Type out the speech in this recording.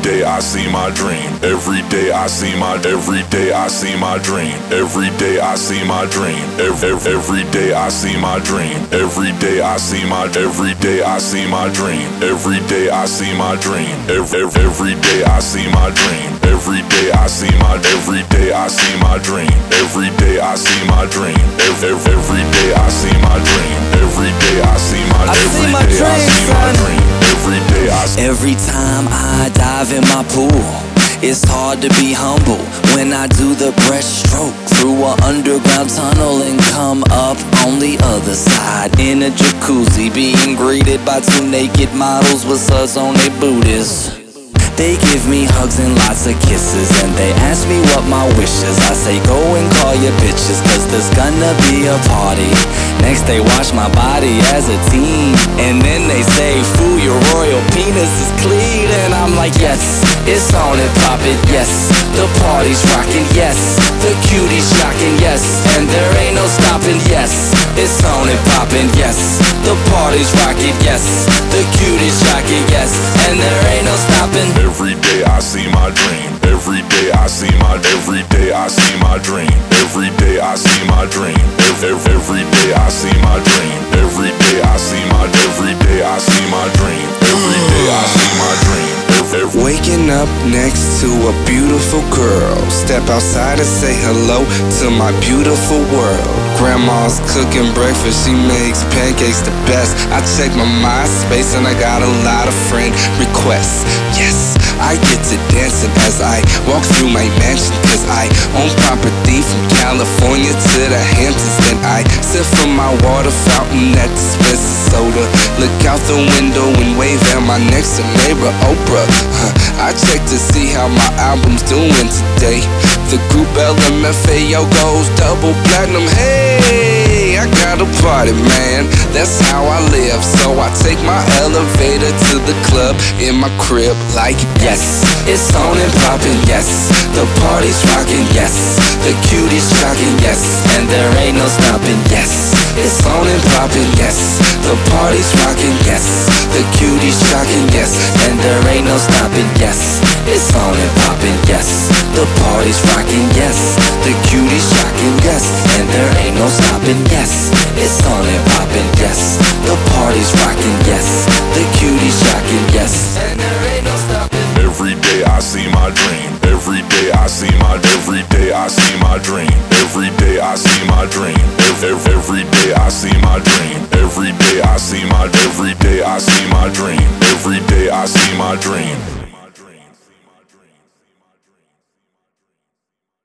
day I see my dream. Every day I see my dream. Every day I see my dream. Every day I see my dream. Every day I see my dream. Every day I see my dream. Every day I see my dream. Every day I see my dream. Every day I see my every day I see my dream. Every day I see my dream. Every day I see my dream. Every day I see my every day I see my dream. Every day I see. Every time I dive in my pool, it's hard to be humble when I do the breaststroke through an underground tunnel and come up on the other side in a jacuzzi, being greeted by two naked models with suds on their booties. They give me hugs and lots of kisses, and they ask me what my wish is. I say go and call your bitches, cause there's gonna be a party. Next they watch my body as a teen, and then they say, fool, your royal penis is clean. And I'm like, yes, it's on and poppin', yes. The party's rockin', yes. The cutie's shocking, yes. And there ain't no stopping, yes. It's on and poppin', yes. The party's rockin', yes. The cutie's shocking, yes. And there ain't no stopping. Every day I see my dream. Every day I see my every day I see my dream. Every day I see my dream. Every day I see my dream. Every day I see my every day I see my dream. Every day I see my dream. Waking up next to a beautiful girl, step outside and say hello to my beautiful world. Grandma's cooking breakfast, she makes pancakes the best. I check my MySpace and I got a lot of friend requests. Yes, I get to dancing as I walk through my mansion, cause I own property from California to the Hamptons. Then I sip from my water fountain that dispenses soda. Look out the window and wave at my next door neighbor Oprah. I check to see how my album's doing today. The group LMFAO goes double platinum. Hey, I got a party, man, that's how I live. So I take my elevator to the club in my crib like, yes, it's on and poppin', yes. The party's rockin', yes. The cutie's shocking, yes. And there ain't no stopping, yes. It's on and poppin', yes. The party's rockin', yes. The cutie's shocking, yes. And there ain't no stopping, yes. It's on and poppin', yes. The party's rockin', yes. The cutie's shocking, yes. And there ain't no stopping, yes. It's on and poppin', yes. The party's rockin', yes. The cutie's shocking, yes. And there ain't no stopping. Every day I see my dream. Every day I see my every day I see my dream. Every day I see my dream. Every day I see my dream. Every day I see my every day I see my dream. Every day I see my dream.